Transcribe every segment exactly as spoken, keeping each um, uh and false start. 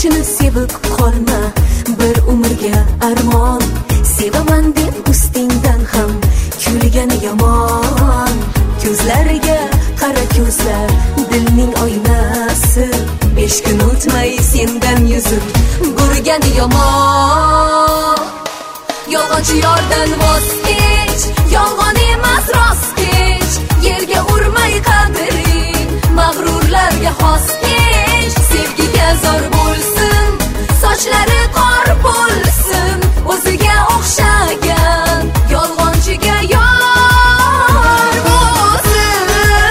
kishini sevib qolma, bir umrga armon. Sevaman deb ustingdan ham kulgani yomon. Ko'zlariga qara, ko'zlar dilning oynasi. Besh kun o'tmay sendan yuzib burgani yomon. Yolg'onchi yordan voz kech, yolg'on emas rost kech. Yerga urmay qadring, mag'rurlarga xos kech. Sevgiga zor bo'lsin, sochlari qor bo'lsin, o'ziga o'xshagan yolg'onchiga yor bo'lsin.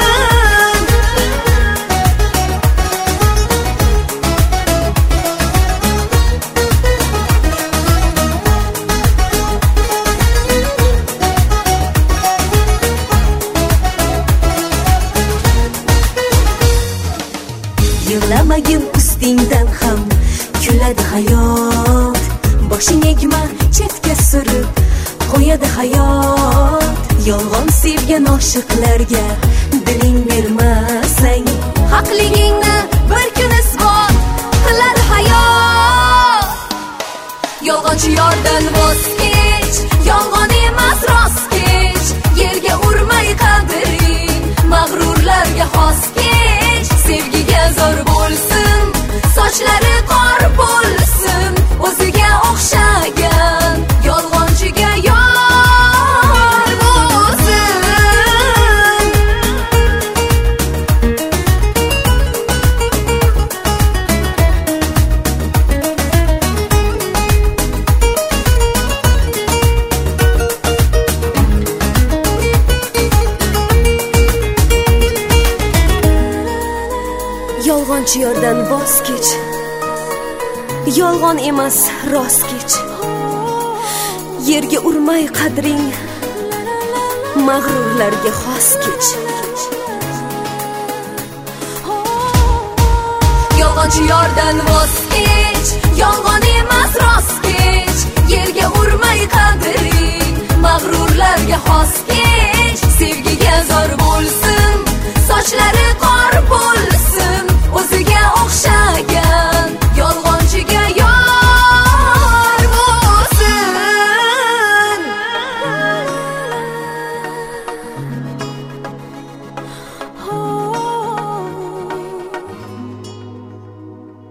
Yig'lamagin ustingdan ham kuladi hayot. Boshing egma, chetga surib qo'yadi hayot. Yolg'on sevgan oshiqlarga diling bermasang, haqligingni bir kun isbot qiladi hayot. Yolg'onchi yordan voz kech, yolg'on emas rost kech. Yerga urmay qadring, mag'rurlarga xos kech. Sevgiga zor bo'lsin, sochlari qor bo'lsin, o'ziga o'xshagan yolg'onchiga yor bo'lsin. Yolg'onchi yordan voz kech, yolg'on emas rost kech. Yerga urmay qadring, mag'rurlarga xos kech. Yolg'onchi yordan voz kech, yolg'on emas rost kech. Yerga urmay qadring, mag'rurlarga xos kech.